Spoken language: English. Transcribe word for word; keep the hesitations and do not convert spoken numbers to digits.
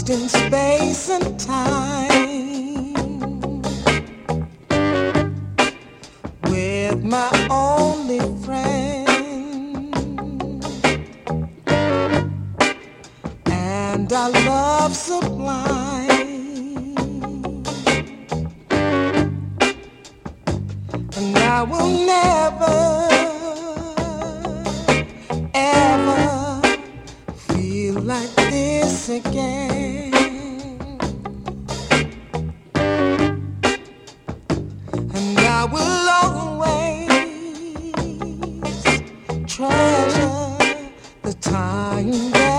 in space and time with my only friend, and our love sublime, and I will never ever feel like this again. And I will always treasure the time that